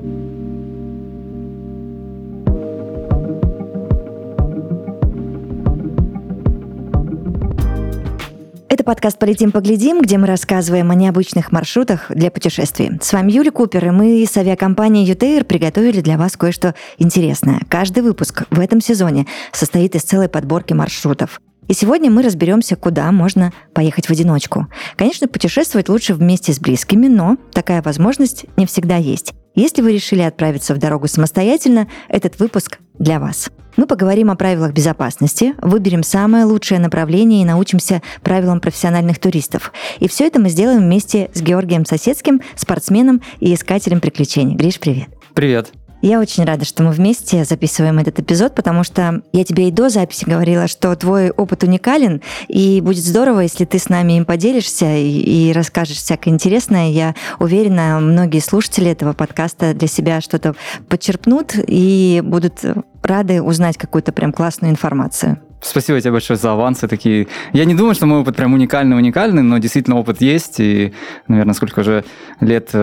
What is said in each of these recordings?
Это подкаст «Полетим, поглядим», где мы рассказываем о необычных маршрутах для путешествий. С вами Юлия Купер, и мы с авиакомпанией UTair приготовили для вас кое-что интересное. Каждый выпуск в этом сезоне состоит из целой подборки маршрутов. И сегодня мы разберемся, куда можно поехать в одиночку. Конечно, путешествовать лучше вместе с близкими, но такая возможность не всегда есть. Если вы решили отправиться в дорогу самостоятельно, этот выпуск для вас. Мы поговорим о правилах безопасности, выберем самое лучшее направление и научимся правилам профессиональных туристов. И все это мы сделаем вместе с Георгием Соседским, спортсменом и искателем приключений. Гриш, привет. Привет. Я очень рада, что мы вместе записываем этот эпизод, потому что я тебе и до записи говорила, что твой опыт уникален, и будет здорово, если ты с нами им поделишься и расскажешь всякое интересное. Я уверена, многие слушатели этого подкаста для себя что-то подчерпнут и будут рады узнать какую-то прям классную информацию. Спасибо тебе большое за авансы такие. Я не думаю, что мой опыт прям уникальный, но действительно опыт есть. И, наверное, сколько уже лет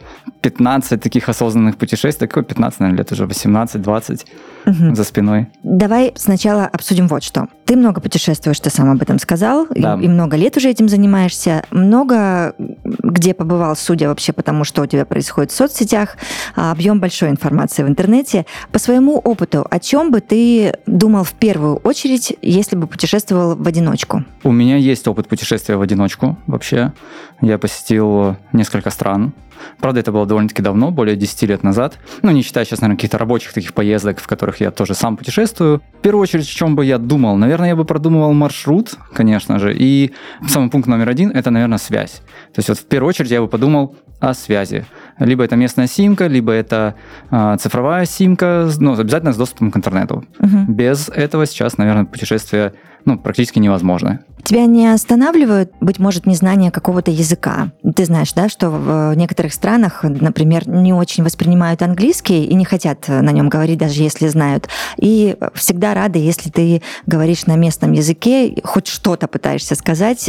15 таких осознанных путешествий. Какое 15, наверное, лет уже 18-20 за спиной. Давай сначала обсудим вот что. Ты много путешествуешь, ты сам об этом сказал, да. и много лет уже этим занимаешься. Много где побывал, судя вообще по тому, что у тебя происходит в соцсетях, объем большой информации в интернете. По своему опыту, о чем бы ты думал в первую очередь, если бы путешествовал в одиночку? У меня есть опыт путешествия в одиночку вообще. Я посетил несколько стран. Правда, это было довольно-таки давно, более 10 лет назад. Ну, не считая сейчас, наверное, каких-то рабочих таких поездок, в которых я тоже сам путешествую. В первую очередь, о чем бы я думал? Наверное, я бы продумывал маршрут, конечно же. И самый пункт номер 1 – это, наверное, связь. То есть вот в первую очередь я бы подумал о связи. Либо это местная симка, либо это цифровая симка, но обязательно с доступом к интернету. Без этого сейчас, наверное, путешествие практически невозможно. Тебя не останавливает, быть может, незнание какого-то языка? Ты знаешь, да, что в некоторых странах, например, не очень воспринимают английский и не хотят на нем говорить, даже если знают. И всегда рады, если ты говоришь на местном языке, хоть что-то пытаешься сказать,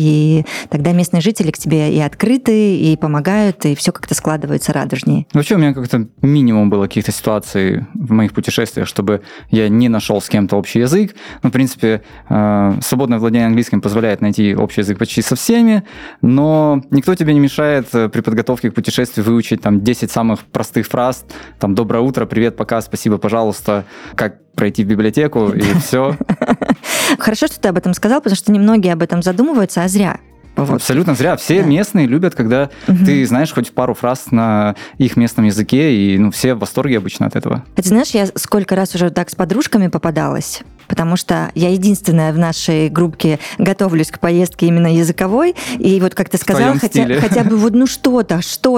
и тогда местные жители к тебе и открыты, и помогают, и все как-то складывается радужнее. Вообще у меня как-то минимум было каких-то ситуаций в моих путешествиях, чтобы я не нашел с кем-то общий язык. В принципе, свободное владение английским позволяет найти общий язык почти со всеми, но никто тебе не мешает при подготовке к путешествию выучить 10 самых простых фраз, «Доброе утро», «Привет», «Пока», «Спасибо», «Пожалуйста», «Как пройти в библиотеку» и все. Хорошо, что ты об этом сказал, потому что немногие об этом задумываются, а зря. Вот. Абсолютно зря. Все местные любят, когда ты знаешь хоть пару фраз на их местном языке, и все в восторге обычно от этого. Ты знаешь, я сколько раз уже так с подружками попадалась, потому что я единственная в нашей группке готовлюсь к поездке именно языковой, и вот как ты сказал, хотя бы вот что-то,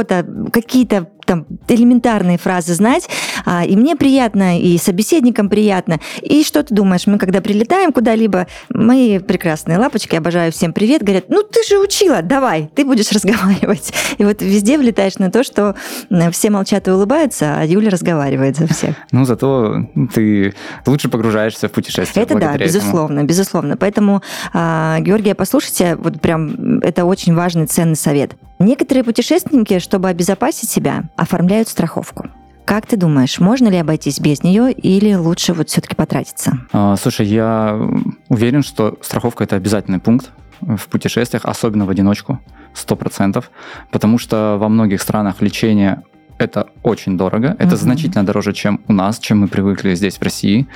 какие-то элементарные фразы знать, и мне приятно, и собеседникам приятно. И что ты думаешь, мы когда прилетаем куда-либо, мои прекрасные лапочки, обожаю, всем привет, говорят, ты же учила, давай, ты будешь разговаривать. И вот везде влетаешь на то, что все молчат и улыбаются, а Юля разговаривает за всех. Зато ты лучше погружаешься в путешествие. Это да, безусловно. Поэтому, Георгия, послушайте, вот прям это очень важный, ценный совет. Некоторые путешественники, чтобы обезопасить себя, оформляют страховку. Как ты думаешь, можно ли обойтись без нее или лучше все-таки потратиться? Слушай, я уверен, что страховка – это обязательный пункт в путешествиях, особенно в одиночку, 100%, потому что во многих странах лечение – это очень дорого, это значительно дороже, чем у нас, чем мы привыкли здесь, в России.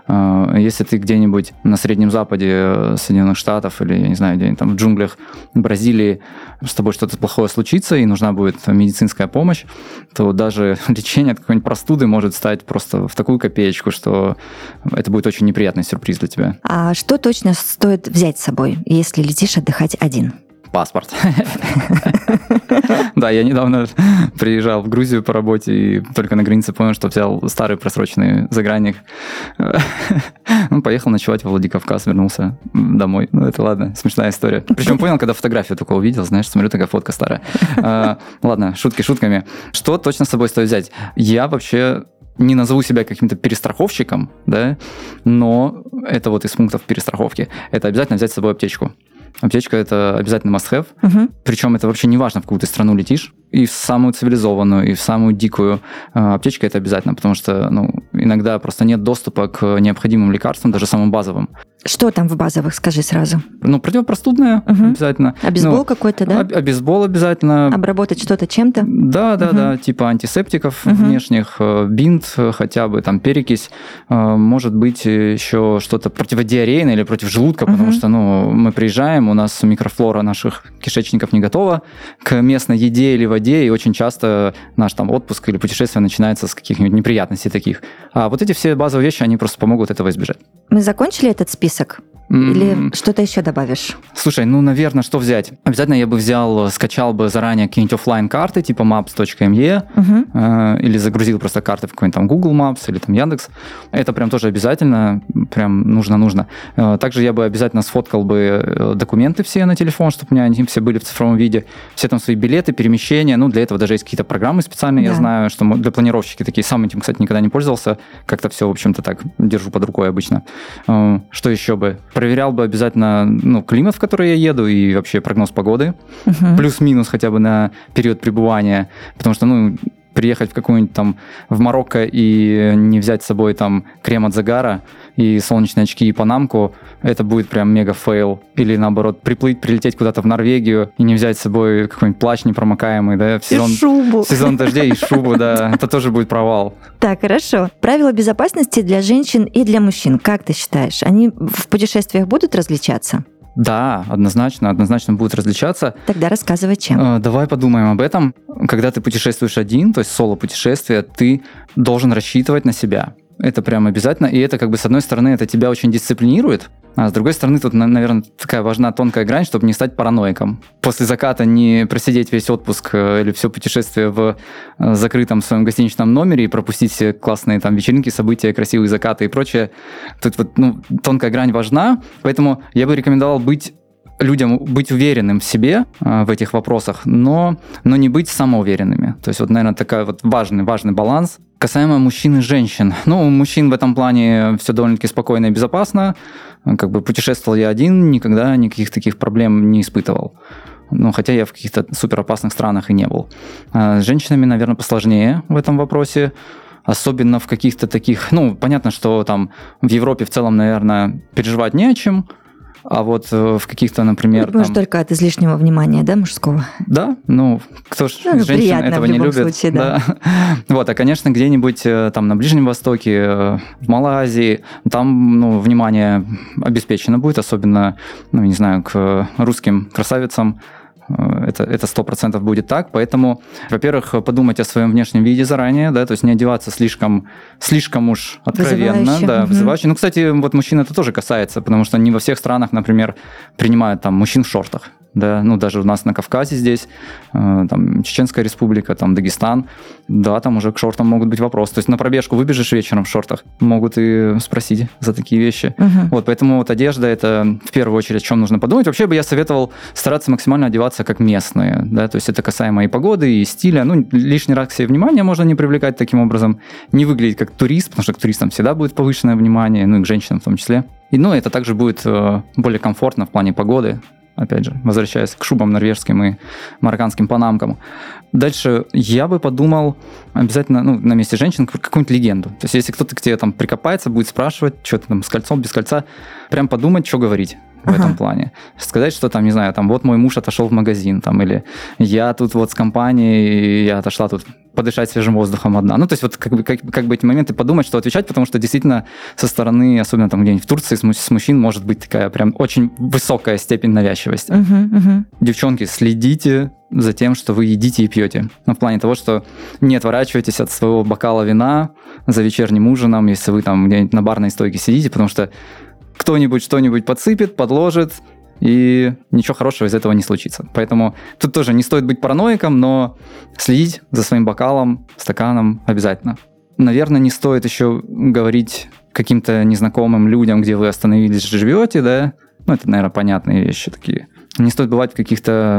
Если ты где-нибудь на Среднем Западе Соединенных Штатов или, я не знаю, где-нибудь в джунглях Бразилии с тобой что-то плохое случится и нужна будет медицинская помощь, то даже лечение от какой-нибудь простуды может стать просто в такую копеечку, что это будет очень неприятный сюрприз для тебя. А что точно стоит взять с собой, если летишь отдыхать один? Паспорт. Да, я недавно приезжал в Грузию по работе и только на границе понял, что взял старый просроченный загранник. Поехал ночевать во Владикавказ, вернулся домой. Это ладно, смешная история. Причем понял, когда фотографию такого увидел, знаешь, смотрю, такая фотка старая. Ладно, шутки шутками. Что точно с собой стоит взять? Я вообще не назову себя каким-то перестраховщиком, да, но это из пунктов перестраховки. Это обязательно взять с собой аптечку. Аптечка – это обязательно must-have. Причем это вообще не важно, в какую ты страну летишь. и в самую цивилизованную, и в самую дикую аптечку это обязательно, потому что иногда просто нет доступа к необходимым лекарствам, даже самым базовым. Что там в базовых, скажи сразу? Противопростудное обязательно. Обезбол какой-то, да? Обезбол обязательно. Обработать что-то чем-то? Да, типа антисептиков внешних, бинт хотя бы, там перекись, может быть еще что-то противодиарейное или против желудка, потому что мы приезжаем, у нас микрофлора наших кишечников не готова к местной еде или воде, и очень часто наш там отпуск или путешествие начинается с каких-нибудь неприятностей таких. А вот эти все базовые вещи, они просто помогут этого избежать. Мы закончили этот список? Или что-то еще добавишь? Слушай, наверное, что взять? Обязательно я бы скачал бы заранее какие-нибудь офлайн карты типа maps.me, или загрузил просто карты в какой-нибудь там Google Maps или там Яндекс. Это прям тоже обязательно, прям нужно. Также я бы обязательно сфоткал бы документы все на телефон, чтобы у меня они все были в цифровом виде. Все там свои билеты, перемещения. Для этого даже есть какие-то программы специальные, я знаю, что для планировщики такие. Сам этим, кстати, никогда не пользовался. Как-то все, в общем-то, так держу под рукой обычно. Что еще бы? Проверял бы обязательно климат, в который я еду, и вообще прогноз погоды. Плюс-минус хотя бы на период пребывания. Потому что, приехать в какую-нибудь там в Марокко и не взять с собой там крем от загара и солнечные очки и панамку, это будет прям мега фейл. Или наоборот, прилететь куда-то в Норвегию и не взять с собой какой-нибудь плащ непромокаемый, да, в сезон дождей и шубу, да, это тоже будет провал. Так, хорошо. Правила безопасности для женщин и для мужчин, как ты считаешь, они в путешествиях будут различаться? Да, однозначно будут различаться. Тогда рассказывай, чем. Давай подумаем об этом. Когда ты путешествуешь один, то есть соло-путешествие, ты должен рассчитывать на себя. Это прям обязательно. И это с одной стороны, это тебя очень дисциплинирует, а с другой стороны, тут, наверное, такая важна тонкая грань, чтобы не стать параноиком. После заката не просидеть весь отпуск или все путешествие в закрытом своем гостиничном номере и пропустить все классные там вечеринки, события, красивые закаты и прочее. Тут тонкая грань важна, поэтому я бы рекомендовал людям быть уверенным в себе в этих вопросах, но не быть самоуверенными. То есть наверное, такой важный баланс. Касаемо мужчин и женщин. У мужчин в этом плане все довольно-таки спокойно и безопасно. Путешествовал я один, никогда никаких таких проблем не испытывал. Хотя я в каких-то суперопасных странах и не был. С женщинами, наверное, посложнее в этом вопросе. Особенно в каких-то таких... понятно, что там в Европе в целом, наверное, переживать не о чем. А вот в каких-то, например... Может, только от излишнего внимания, да, мужского? Да, кто ж женщин этого не любит. Случае, да. А, конечно, где-нибудь там на Ближнем Востоке, в Малайзии, там, внимание обеспечено будет, особенно, не знаю, к русским красавицам. Это 100% будет так, поэтому, во-первых, подумать о своем внешнем виде заранее, да, то есть не одеваться слишком уж откровенно, вызывающе. Кстати, мужчин это тоже касается, потому что не во всех странах, например, принимают там мужчин в шортах. Да, даже у нас на Кавказе здесь, там Чеченская республика, там Дагестан, да, там уже к шортам могут быть вопросы. То есть на пробежку выбежишь вечером в шортах, могут и спросить за такие вещи. Поэтому одежда – это в первую очередь, о чем нужно подумать. Вообще бы я советовал стараться максимально одеваться как местные, да, то есть это касаемо и погоды, и стиля. Лишний раз к себе внимание можно не привлекать таким образом, не выглядеть как турист, потому что к туристам всегда будет повышенное внимание, и к женщинам в том числе. И, это также будет более комфортно в плане погоды. Опять же, возвращаясь к шубам норвежским и марокканским панамкам. Дальше я бы подумал обязательно, на месте женщин какую-нибудь легенду. То есть если кто-то к тебе там прикопается, будет спрашивать, что ты там с кольцом, без кольца, прям подумать, что говорить в этом плане. Сказать, что там, не знаю, там вот мой муж отошел в магазин, там, или я тут с компанией, я отошла тут подышать свежим воздухом одна. То есть как бы эти моменты подумать, что отвечать, потому что действительно со стороны, особенно там где-нибудь в Турции, с мужчин может быть такая прям очень высокая степень навязчивости. Девчонки, следите за тем, что вы едите и пьете. В плане того, что не отворачивайтесь от своего бокала вина за вечерним ужином, если вы там где-нибудь на барной стойке сидите, потому что кто-нибудь что-нибудь подсыпет, подложит, и ничего хорошего из этого не случится. Поэтому тут тоже не стоит быть параноиком, но следить за своим бокалом, стаканом обязательно. Наверное, не стоит еще говорить каким-то незнакомым людям, где вы остановились, живете, да? Это, наверное, понятные вещи такие. Не стоит бывать в каких-то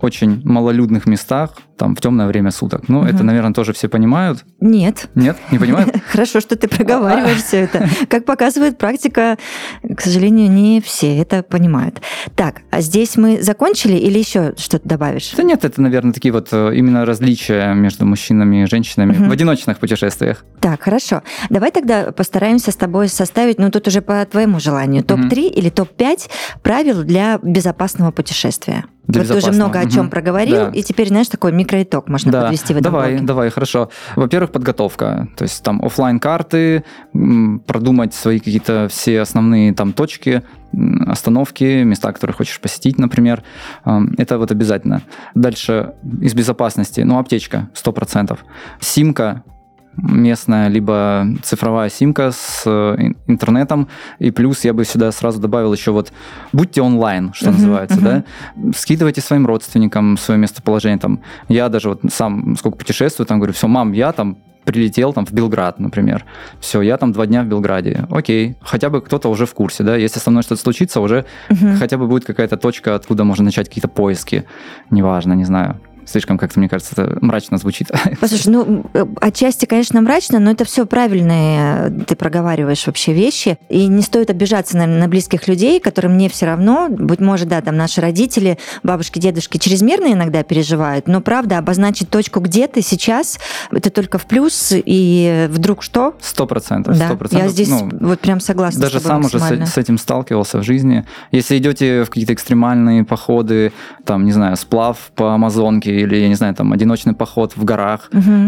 очень малолюдных местах, там, в темное время суток. Ну, это, наверное, тоже все понимают. Нет. Нет? Не понимают? Хорошо, что ты проговариваешь все это. Как показывает практика, к сожалению, не все это понимают. Так, а здесь мы закончили или еще что-то добавишь? Да нет, это, наверное, такие вот именно различия между мужчинами и женщинами в одиночных путешествиях. Так, хорошо. Давай тогда постараемся с тобой составить, ну, тут уже по твоему желанию, топ-3 или топ-5 правил для безопасного путешествия. Вот ты уже много о чем проговорил, и теперь, знаешь, такой микроитог можно подвести в этом блоке. Давай, хорошо. Во-первых, подготовка. То есть там офлайн-карты, продумать свои какие-то все основные там точки, остановки, места, которые хочешь посетить, например. Это вот обязательно. Дальше из безопасности, аптечка 100%. Симка местная, либо цифровая симка с интернетом. И плюс я бы сюда сразу добавил еще вот будьте онлайн, что называется, да. Скидывайте своим родственникам свое местоположение. Там, я даже вот сам сколько путешествую, там говорю, все, мам, я там прилетел там в Белград, например. Все, я там 2 дня в Белграде. Окей, хотя бы кто-то уже в курсе, да. Если со мной что-то случится, уже хотя бы будет какая-то точка, откуда можно начать какие-то поиски. Неважно, не знаю. Слишком, как-то, мне кажется, это мрачно звучит. Послушай, отчасти, конечно, мрачно, но это все правильные, ты проговариваешь вообще вещи. И не стоит обижаться, наверное, на близких людей, которым не все равно. Быть может, да, там наши родители, бабушки, дедушки чрезмерно иногда переживают, но правда, обозначить точку, где ты сейчас, это только в плюс, и вдруг что? 100%. Да, 100%. Я здесь вот прям согласна даже с тобой максимально. Даже сам уже с этим сталкивался в жизни. Если идете в какие-то экстремальные походы, там, не знаю, сплав по Амазонке, или, я не знаю, там, одиночный поход в горах.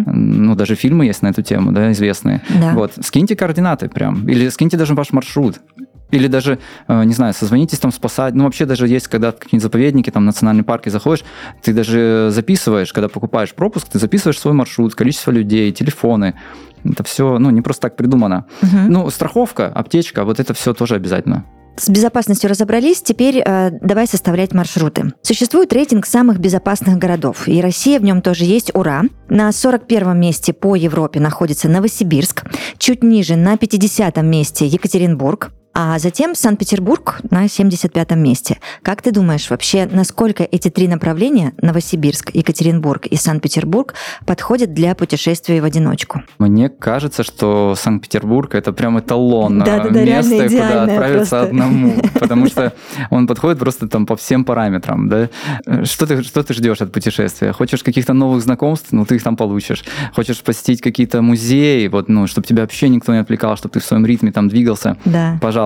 Даже фильмы есть на эту тему, да, известные. Да. Вот, скиньте координаты прям, или скиньте даже ваш маршрут. Или даже, не знаю, созвонитесь там спасать. Вообще даже есть, когда в какие-нибудь заповедники, там, национальные парки заходишь, ты даже записываешь, когда покупаешь пропуск, ты записываешь свой маршрут, количество людей, телефоны. Это все, не просто так придумано. Страховка, аптечка, вот это все тоже обязательно. С безопасностью разобрались, теперь давай составлять маршруты. Существует рейтинг самых безопасных городов, и Россия в нем тоже есть, ура! На 41-м месте по Европе находится Новосибирск, чуть ниже на 50-м месте Екатеринбург, а затем Санкт-Петербург на 75-м месте. Как ты думаешь, вообще, насколько эти 3 направления, Новосибирск, Екатеринбург и Санкт-Петербург, подходят для путешествий в одиночку? Мне кажется, что Санкт-Петербург — это прям эталон место, куда отправиться одному, потому что он подходит просто там по всем параметрам. Да? Что ты ждешь от путешествия? Хочешь каких-то новых знакомств? Ты их там получишь. Хочешь посетить какие-то музеи, чтобы тебя вообще никто не отвлекал, чтобы ты в своем ритме там двигался? Да. Пожалуйста.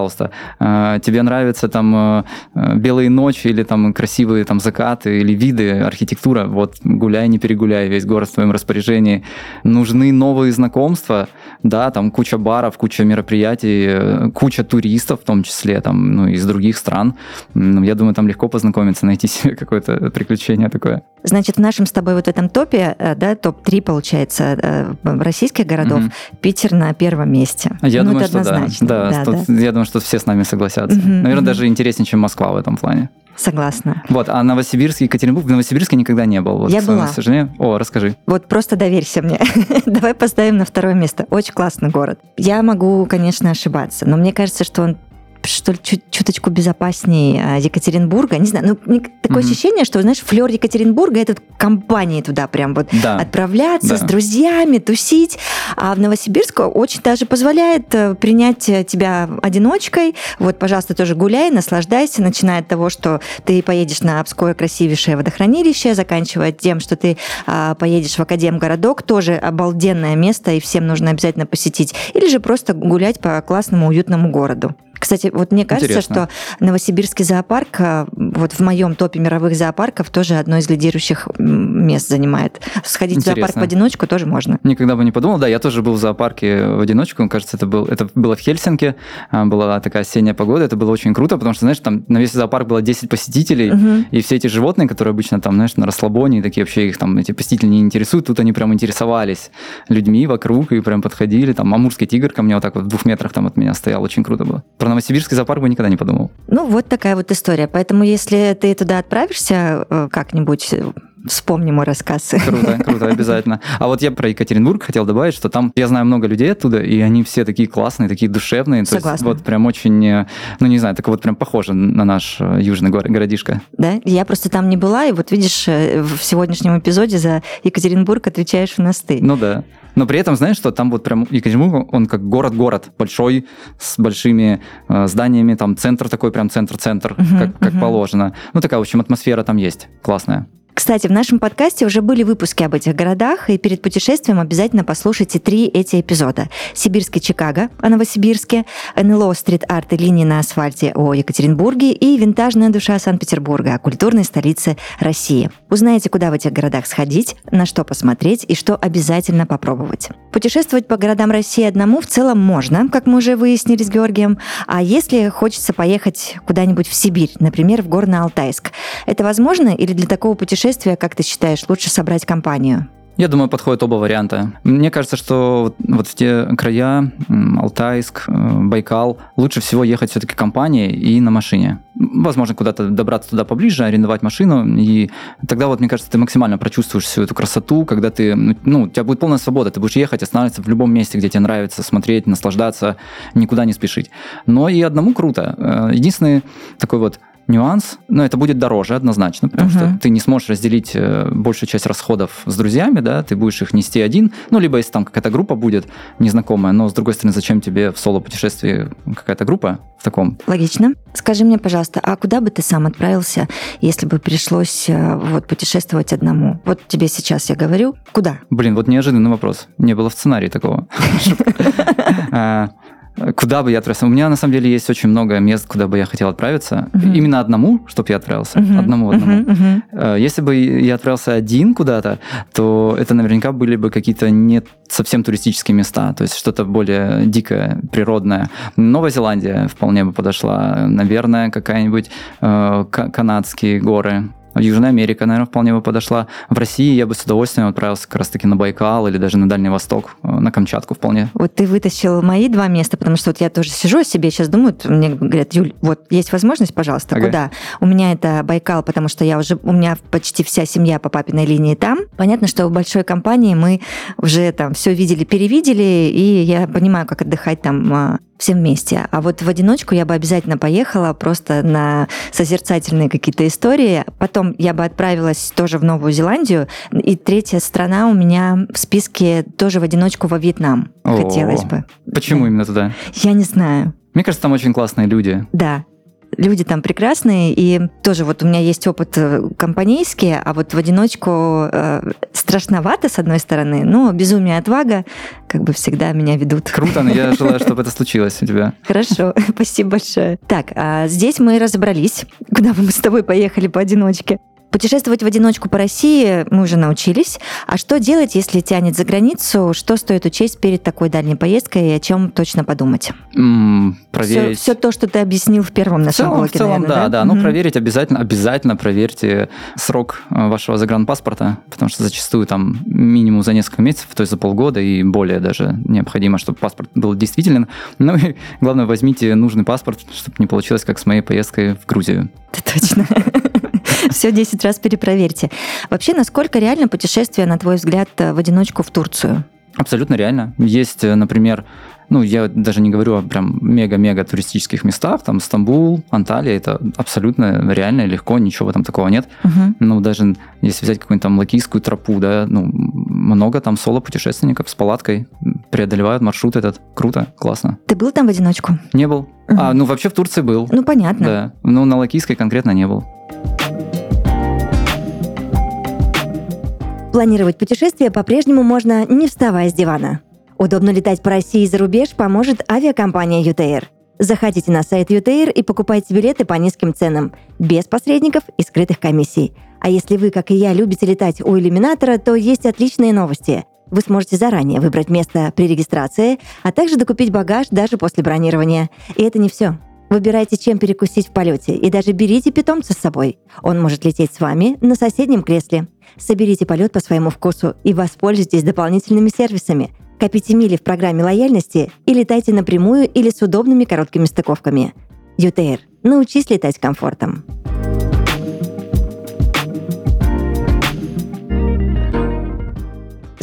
Тебе нравятся там белые ночи или там красивые там закаты или виды, архитектура, вот гуляй, не перегуляй, весь город в твоем распоряжении. Нужны новые знакомства, да, там куча баров, куча мероприятий, куча туристов в том числе, там, из других стран. Я думаю, там легко познакомиться, найти себе какое-то приключение такое. Значит, в нашем с тобой вот этом топе, да, топ-3, получается, российских городов, Питер на 1-м месте. Я думаю, это что однозначно. Да. Я думаю, что все с нами согласятся. Наверное, даже интереснее, чем Москва в этом плане. Согласна. Вот, а Новосибирск, Екатеринбург, в Новосибирске никогда не был. Вот, я была. К сожалению. Расскажи. Вот просто доверься мне. Давай поставим на 2-е место. Очень классный город. Я могу, конечно, ошибаться, но мне кажется, что он что ли, чуточку безопаснее Екатеринбурга. Не знаю, такое ощущение, что, знаешь, флёр Екатеринбурга — это компании туда прям вот отправляться с друзьями, тусить. А в Новосибирск очень даже позволяет принять тебя одиночкой. Вот, пожалуйста, тоже гуляй, наслаждайся, начиная от того, что ты поедешь на Обское красивейшее водохранилище, заканчивая тем, что ты поедешь в Академгородок, тоже обалденное место, и всем нужно обязательно посетить. Или же просто гулять по классному, уютному городу. Кстати, вот мне кажется, интересно, что Новосибирский зоопарк вот в моем топе мировых зоопарков тоже одно из лидирующих мест занимает. Сходить в зоопарк в одиночку тоже можно. Никогда бы не подумал. Да, я тоже был в зоопарке в одиночку. Кажется, это было в Хельсинки. Была такая осенняя погода. Это было очень круто, потому что, знаешь, там на весь зоопарк было 10 посетителей, и все эти животные, которые обычно там, знаешь, на расслабоне, такие вообще их там эти посетители не интересуют, тут они прям интересовались людьми вокруг и прям подходили. Там амурский тигр ко мне вот так вот в 2 метрах там от меня стоял. Очень круто было. Про Новосибирский зоопарк бы никогда не подумал. Вот такая вот история. Поэтому, если ты туда отправишься как-нибудь Вспомни мой рассказ. Круто, обязательно. А вот я про Екатеринбург хотел добавить, что там я знаю много людей оттуда, и они все такие классные, такие душевные. Согласна. То есть вот прям очень, ну не знаю, так вот прям похоже на наш южный городишко. Да, я просто там не была, и вот видишь, в сегодняшнем эпизоде за Екатеринбург отвечаешь у нас ты. Ну да. Но при этом, знаешь, что там вот прям Екатеринбург, он как город-город, большой, с большими зданиями, там центр такой, прям центр-центр, как положено. Ну такая, в общем, атмосфера там есть классная. Кстати, в нашем подкасте уже были выпуски об этих городах, и перед путешествием обязательно послушайте 3 эти эпизода. Сибирский Чикаго о Новосибирске, НЛО стрит-арт и линии на асфальте о Екатеринбурге и винтажная душа Санкт-Петербурга о культурной столице России. Узнаете, куда в этих городах сходить, на что посмотреть и что обязательно попробовать. Путешествовать по городам России одному в целом можно, как мы уже выяснили с Георгием, а если хочется поехать куда-нибудь в Сибирь, например, в Горно-Алтайск, это возможно или для такого путешествия, как ты считаешь, лучше собрать компанию? Я думаю, подходят оба варианта. Мне кажется, что вот в те края, Алтайск, Байкал, лучше всего ехать все-таки компанией и на машине. Возможно, куда-то добраться туда поближе, арендовать машину, и тогда вот, мне кажется, ты максимально прочувствуешь всю эту красоту, когда ты, ну, у тебя будет полная свобода, ты будешь ехать, останавливаться в любом месте, где тебе нравится, смотреть, наслаждаться, никуда не спешить. Но и одному круто. Единственный такой вот нюанс, но это будет дороже однозначно, потому что ты не сможешь разделить большую часть расходов с друзьями, да, ты будешь их нести один, ну, либо если там какая-то группа будет незнакомая, но, с другой стороны, зачем тебе в соло-путешествии какая-то группа в таком? Логично. Скажи мне, пожалуйста, а куда бы ты сам отправился, если бы пришлось вот путешествовать одному? Вот тебе сейчас я говорю, куда? Блин, вот неожиданный вопрос. Не было в сценарии такого. Куда бы я отправился? У меня, на самом деле, есть очень много мест, куда бы я хотел отправиться. Именно одному, чтобы я отправился. Одному. Если бы я отправился один куда-то, то это наверняка были бы какие-то не совсем туристические места, то есть что-то более дикое, природное. Новая Зеландия вполне бы подошла. Наверное, какая-нибудь канадские горы. Южная Америка, наверное, вполне бы подошла. В России я бы с удовольствием отправился как раз-таки на Байкал или даже на Дальний Восток, на Камчатку вполне. Вот ты вытащил мои 2 места, потому что вот я тоже сижу о себе, сейчас думаю, мне говорят, Юль, вот есть возможность, пожалуйста, куда? У меня это Байкал, потому что у меня почти вся семья по папиной линии там. Понятно, что в большой компании мы уже там все видели, перевидели, и я понимаю, как отдыхать там всем вместе. А вот в одиночку я бы обязательно поехала просто на созерцательные какие-то истории. Потом я бы отправилась тоже в Новую Зеландию. И 3-я страна у меня в списке тоже в одиночку во Вьетнам. Хотелось бы. Почему именно туда? Я не знаю. Мне кажется, там очень классные люди. Да. Люди там прекрасные, и тоже вот у меня есть опыт компанейский, а вот в одиночку страшновато, с одной стороны, но безумие и отвага как бы всегда меня ведут. Круто, но я желаю, чтобы это случилось у тебя. Хорошо, спасибо большое. Так, а здесь мы разобрались, куда бы мы с тобой поехали поодиночке. Путешествовать в одиночку по России мы уже научились. А что делать, если тянет за границу? Что стоит учесть перед такой дальней поездкой и о чем точно подумать? Проверить. Все то, что ты объяснил в первом нашем блоге, в целом, наверное, да. Ну, проверить обязательно проверьте срок вашего загранпаспорта, потому что зачастую там минимум за несколько месяцев, то есть за полгода и более даже необходимо, чтобы паспорт был действителен. Ну и главное, возьмите нужный паспорт, чтобы не получилось, как с моей поездкой в Грузию. Это точно. Все 10 раз перепроверьте. Вообще, насколько реально путешествие, на твой взгляд, в одиночку в Турцию? Абсолютно реально. Есть, например, я даже не говорю о прям мега-мега туристических местах, там Стамбул, Анталия, это абсолютно реально, легко, ничего там такого нет. Даже если взять какую-нибудь там Лакийскую тропу, да, много там соло-путешественников с палаткой преодолевают маршрут этот. Круто, классно. Ты был там в одиночку? Не был. Вообще в Турции был. Понятно. Да, на Лакийской конкретно не был. Планировать путешествие по-прежнему можно, не вставая с дивана. Удобно летать по России и за рубеж поможет авиакомпания UTair. Заходите на сайт UTair и покупайте билеты по низким ценам, без посредников и скрытых комиссий. А если вы, как и я, любите летать у иллюминатора, то есть отличные новости. Вы сможете заранее выбрать место при регистрации, а также докупить багаж даже после бронирования. И это не все. Выбирайте, чем перекусить в полете, и даже берите питомца с собой. Он может лететь с вами на соседнем кресле. Соберите полет по своему вкусу и воспользуйтесь дополнительными сервисами. Копите мили в программе лояльности и летайте напрямую или с удобными короткими стыковками. UTair. Научись летать с комфортом.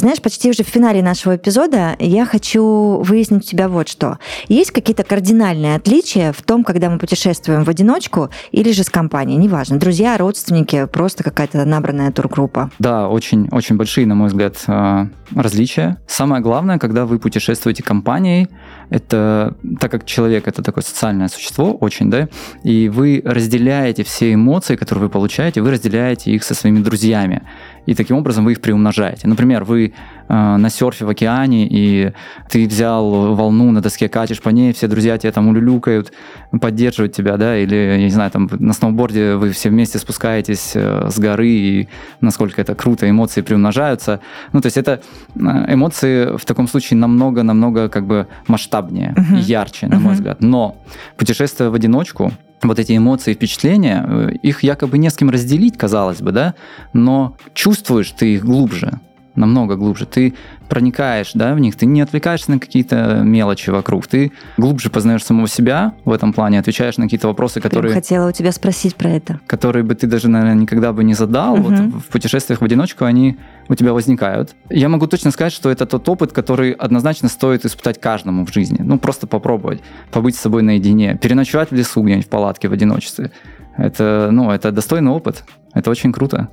Знаешь, почти уже в финале нашего эпизода я хочу выяснить у тебя вот что. Есть какие-то кардинальные отличия в том, когда мы путешествуем в одиночку или же с компанией? Неважно, друзья, родственники, просто какая-то набранная тургруппа. Да, очень, очень большие, на мой взгляд, различия. Самое главное, когда вы путешествуете компанией, это, так как человек — это такое социальное существо, очень, да, и вы разделяете все эмоции, которые вы получаете, вы разделяете их со своими друзьями. И таким образом вы их приумножаете. Например, вы на серфе в океане, и ты взял волну, на доске катишь по ней, все друзья тебя там улюлюкают, поддерживают тебя, да, или, я не знаю, там на сноуборде вы все вместе спускаетесь с горы, и насколько это круто, эмоции приумножаются. Ну, то есть это эмоции в таком случае намного как бы масштабнее и ярче, на мой взгляд. Но путешествие в одиночку, вот эти эмоции и впечатления, их якобы не с кем разделить, казалось бы, да, но чувствуешь ты их глубже, намного глубже. Ты проникаешь, да, в них, ты не отвлекаешься на какие-то мелочи вокруг, ты глубже познаешь самого себя в этом плане, отвечаешь на какие-то вопросы, которые... Я хотела у тебя спросить про это. Которые бы ты даже, наверное, никогда бы не задал. Вот в путешествиях в одиночку они у тебя возникают. Я могу точно сказать, что это тот опыт, который однозначно стоит испытать каждому в жизни. Ну, просто попробовать, побыть с собой наедине, переночевать в лесу где-нибудь в палатке в одиночестве. Это, это достойный опыт. Это очень круто.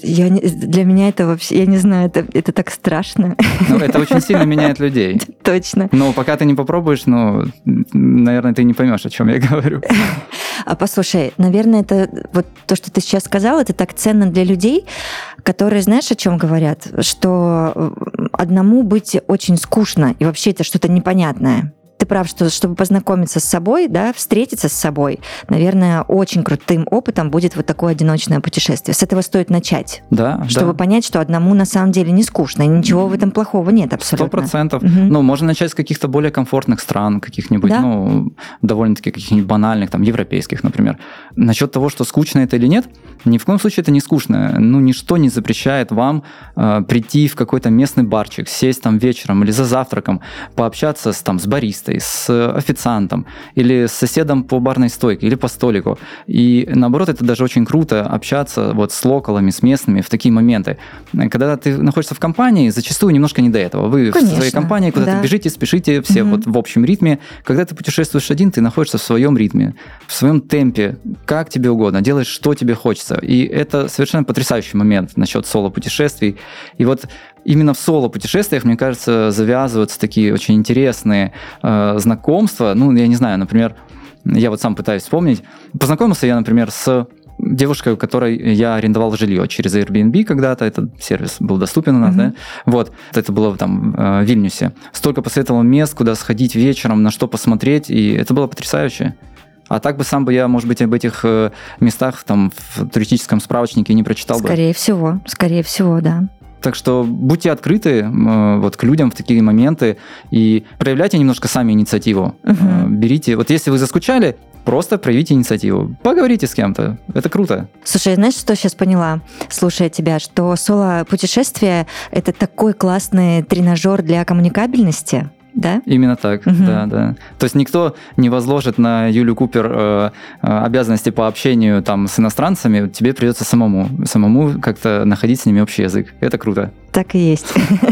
Для меня это вообще, я не знаю, это так страшно. Это очень сильно меняет людей. Точно. Но пока ты не попробуешь, наверное, ты не поймешь, о чем я говорю. Послушай, наверное, это вот то, что ты сейчас сказал, это так ценно для людей, которые, знаешь, о чем говорят? Что одному быть очень скучно, и вообще это что-то непонятное. Ты прав, что чтобы познакомиться с собой, да, встретиться с собой, наверное, очень крутым опытом будет вот такое одиночное путешествие. С этого стоит начать. Да, чтобы понять, что одному на самом деле не скучно, и ничего в этом плохого нет абсолютно. 100%. Можно начать с каких-то более комфортных стран, каких-нибудь, довольно-таки каких-нибудь банальных, там, европейских, например. Насчет того, что скучно это или нет, ни в коем случае это не скучно. Ничто не запрещает вам прийти в какой-то местный барчик, сесть там вечером или за завтраком, пообщаться с баристой, с официантом или с соседом по барной стойке или по столику. И наоборот, это даже очень круто общаться вот с локалами, с местными в такие моменты. Когда ты находишься в компании, зачастую немножко не до этого. Вы в своей компании куда-то бежите, спешите, все вот в общем ритме. Когда ты путешествуешь один, ты находишься в своем ритме, в своем темпе, как тебе угодно, делаешь, что тебе хочется. И это совершенно потрясающий момент насчет соло-путешествий. И вот именно в соло-путешествиях, мне кажется, завязываются такие очень интересные знакомства. Я не знаю, например, я вот сам пытаюсь вспомнить. Познакомился я, например, с девушкой, у которой я арендовал жилье через Airbnb когда-то. Этот сервис был доступен у нас, да? Вот. Это было там в Вильнюсе. Столько посоветовал мест, куда сходить вечером, на что посмотреть, и это было потрясающе. А так бы сам бы я, может быть, об этих местах там в туристическом справочнике не прочитал бы. Скорее всего, да. Так что будьте открыты вот к людям в такие моменты и проявляйте немножко сами инициативу. Берите, вот если вы заскучали, просто проявите инициативу. Поговорите с кем-то. Это круто. Слушай, знаешь, что сейчас поняла, слушая тебя, что соло-путешествие — это такой классный тренажер для коммуникабельности. Да? Именно так, да. То есть никто не возложит на Юлю Купер обязанности по общению там с иностранцами, тебе придется самому как-то находить с ними общий язык. Это круто. Так и есть.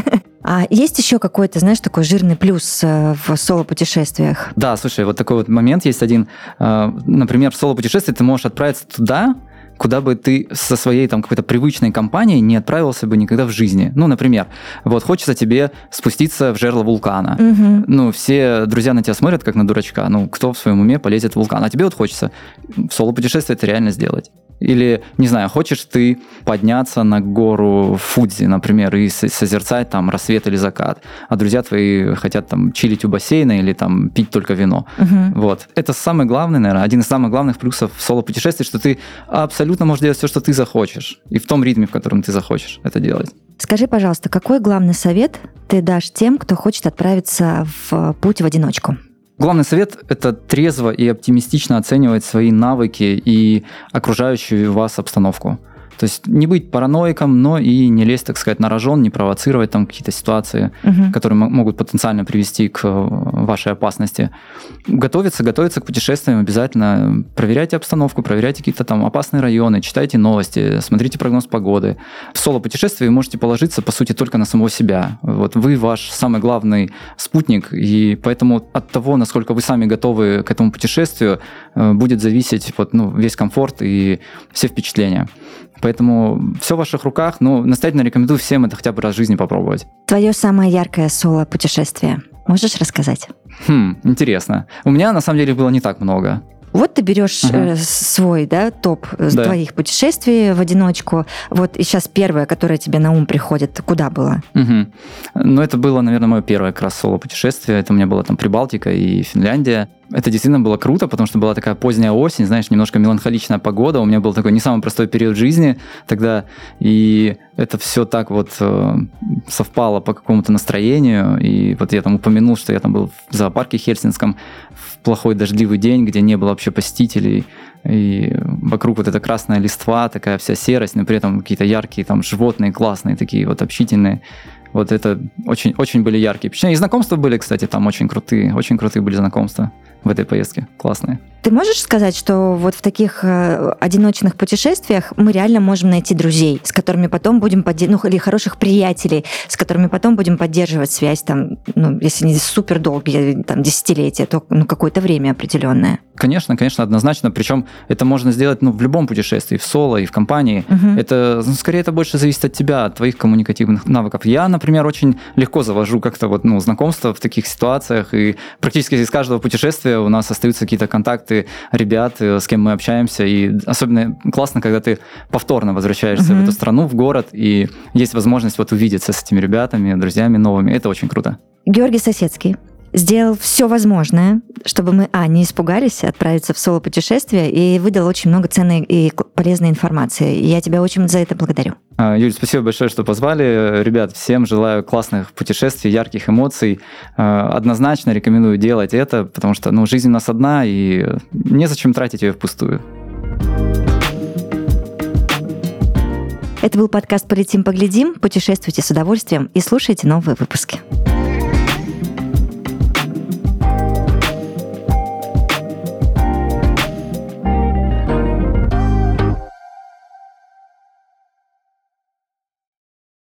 А есть еще какой-то, знаешь, такой жирный плюс в соло-путешествиях? Да, слушай, вот такой вот момент есть один. Например, в соло-путешествии ты можешь отправиться туда, куда бы ты со своей там какой-то привычной компанией не отправился бы никогда в жизни. Например, вот хочется тебе спуститься в жерло вулкана. Все друзья на тебя смотрят как на дурачка. Кто в своем уме полезет в вулкан? А тебе вот хочется в соло-путешествии это реально сделать. Или, не знаю, хочешь ты подняться на гору Фудзи, например, и созерцать там рассвет или закат, а друзья твои хотят там чилить у бассейна или там пить только вино. Вот. Это самый главный, наверное, один из самых главных плюсов соло-путешествий, что ты абсолютно можешь делать все, что ты захочешь, и в том ритме, в котором ты захочешь это делать. Скажи, пожалуйста, какой главный совет ты дашь тем, кто хочет отправиться в путь в одиночку? Главный совет – это трезво и оптимистично оценивать свои навыки и окружающую вас обстановку. То есть не быть параноиком, но и не лезть, так сказать, на рожон, не провоцировать там какие-то ситуации, которые могут потенциально привести к вашей опасности. Готовиться к путешествиям обязательно. Проверяйте обстановку, проверяйте какие-то там опасные районы, читайте новости, смотрите прогноз погоды. В соло-путешествии вы можете положиться, по сути, только на самого себя. Вот вы ваш самый главный спутник, и поэтому от того, насколько вы сами готовы к этому путешествию, будет зависеть весь комфорт и все впечатления. Поэтому все в ваших руках. Настоятельно рекомендую всем это хотя бы раз в жизни попробовать. Твое самое яркое соло-путешествие. Можешь рассказать? Интересно. У меня, на самом деле, было не так много. Вот ты берешь свой, топ твоих путешествий в одиночку. Вот и сейчас первое, которое тебе на ум приходит, куда было? Это было, наверное, мое первое как раз соло-путешествие. Это у меня была там Прибалтика и Финляндия. Это действительно было круто, потому что была такая поздняя осень, знаешь, немножко меланхоличная погода. У меня был такой не самый простой период жизни тогда, и это все так совпало по какому-то настроению. И вот я там упомянул, что я там был в зоопарке хельсинском в плохой дождливый день, где не было вообще посетителей. И вокруг вот эта красная листва, такая вся серость, но при этом какие-то яркие там животные, классные, такие общительные. Вот это очень, очень были яркие впечатления. И знакомства были, кстати, там очень крутые были знакомства в этой поездке, классные. Ты можешь сказать, что вот в таких одиночных путешествиях мы реально можем найти друзей, с которыми потом будем или хороших приятелей, с которыми потом будем поддерживать связь, если не супер долгие, десятилетия, то какое-то время определенное? Конечно, однозначно. Причем это можно сделать в любом путешествии, в соло и в компании. Это скорее это больше зависит от тебя, от твоих коммуникативных навыков. Я, например, очень легко завожу как-то знакомства в таких ситуациях, и практически из каждого путешествия у нас остаются какие-то контакты ребят, с кем мы общаемся, и особенно классно, когда ты повторно возвращаешься в эту страну, в город, и есть возможность увидеться с этими ребятами, друзьями новыми. Это очень круто. Георгий Сосецкий сделал все возможное, чтобы мы, не испугались отправиться в соло-путешествие, и выдал очень много ценной и полезной информации. И я тебя очень за это благодарю. Юль, спасибо большое, что позвали. Ребят, всем желаю классных путешествий, ярких эмоций. Однозначно рекомендую делать это, потому что жизнь у нас одна, и незачем тратить ее впустую. Это был подкаст «Полетим, поглядим». Путешествуйте с удовольствием и слушайте новые выпуски.